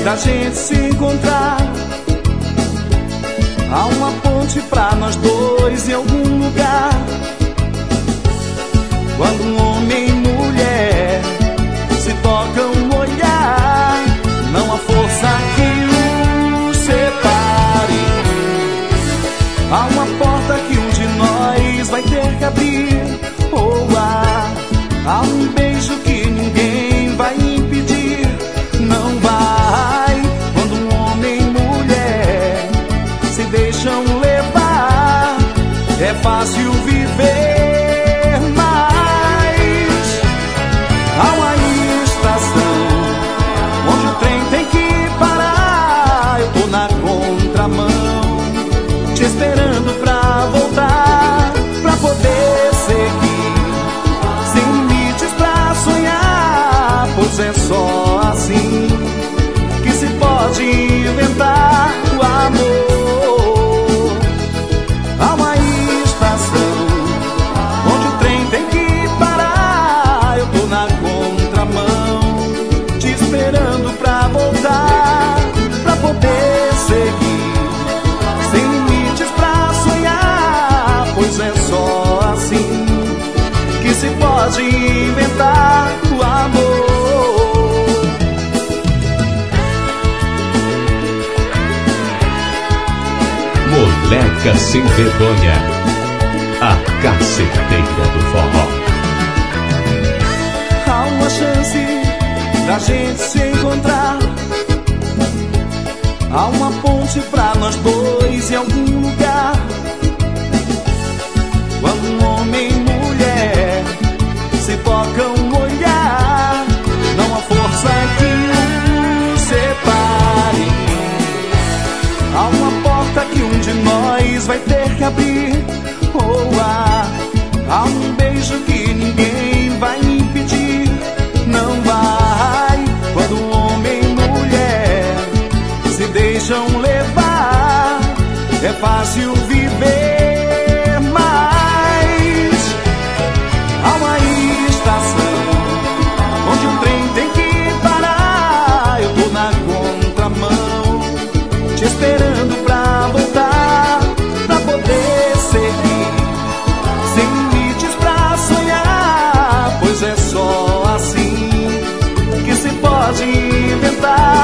da gente se encontrar. Há uma ponte pra nós dois em algum lugar. Quando um homem e mulher se tocam um olhar, não há força que os separe. Há uma porta que um de nós vai ter que abrir. Ou há um beijo que ninguém vai impedir. Não vai. Quando um homem e mulher se deixam levar, é fácil viver, mas há uma estação onde o trem tem que parar. Eu tô na contramão, te esperando pra voltar, pra poder seguir, sem limites pra sonhar. Pois é só assim que se pode inventar o amor. Há uma estação onde o trem tem que parar. Eu tô na contramão, te esperando pra voltar, pra poder seguir, sem limites pra sonhar. Pois é só assim que se pode inventar o amor. Moleca sem vergonha, a caceteira do forró. Há uma chance da gente se encontrar. Há uma ponte pra nós dois em algum lugar. Quando um homem e mulher se tocam um olhar, não há força que os separe. Há uma porta que um de nós vai ter que abrir. Ou há um beijo que ninguém vai impedir. Não vai. Quando um homem e mulher se deixam levar, é fácil viver, mas há uma estação onde o trem tem que parar. Eu tô na contramão, te esperando pra voltar, pra poder seguir, sem limites pra sonhar. Pois é só assim que se pode inventar